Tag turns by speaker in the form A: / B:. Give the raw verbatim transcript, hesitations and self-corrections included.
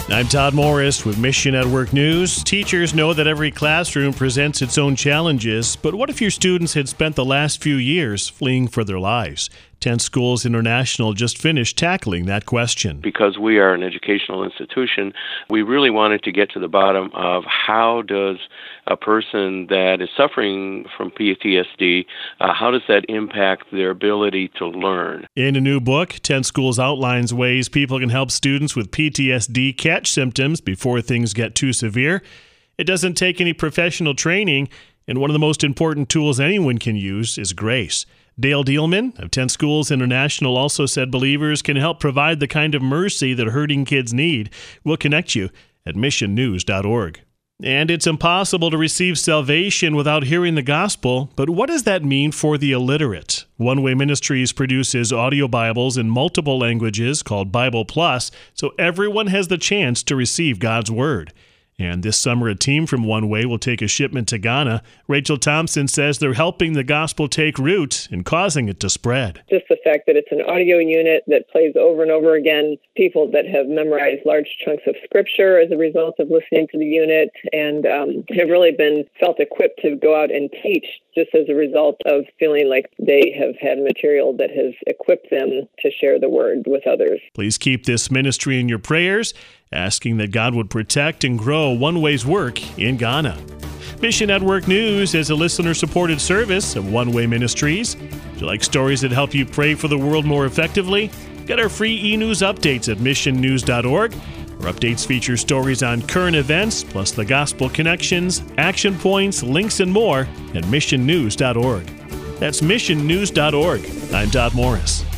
A: I'm Todd Morris with Mission Network News. Teachers know that every classroom presents its own challenges, but what if your students had spent the last few years fleeing for their lives? Tent Schools International just finished tackling that question.
B: Because we are an educational institution, we really wanted to get to the bottom of how does a person that is suffering from P T S D, uh, how does that impact their ability to learn?
A: In a new book, Tent Schools outlines ways people can help students with P T S D catch symptoms before things get too severe. It doesn't take any professional training, and one of the most important tools anyone can use is grace. Dale Dealman of Tent Schools International also said believers can help provide the kind of mercy that hurting kids need. We'll connect you at mission news dot org. And it's impossible to receive salvation without hearing the gospel, but what does that mean for the illiterate? One Way Ministries produces audio Bibles in multiple languages called Bible Plus, so everyone has the chance to receive God's Word. And this summer, a team from One Way will take a shipment to Ghana. Rachel Thompson says they're helping the gospel take root and causing it to spread.
C: Just the fact that it's an audio unit that plays over and over again, people that have memorized large chunks of Scripture as a result of listening to the unit, and um, have really been felt equipped to go out and teach just as a result of feeling like they have had material that has equipped them to share the Word with others.
A: Please keep this ministry in your prayers, asking that God would protect and grow One Way's work in Ghana. Mission Network News is a listener-supported service of One Way Ministries. If you like stories that help you pray for the world more effectively, get our free e-news updates at mission news dot org. Our updates feature stories on current events, plus the gospel connections, action points, links, and more at mission news dot org. That's mission news dot org. I'm Todd Morris.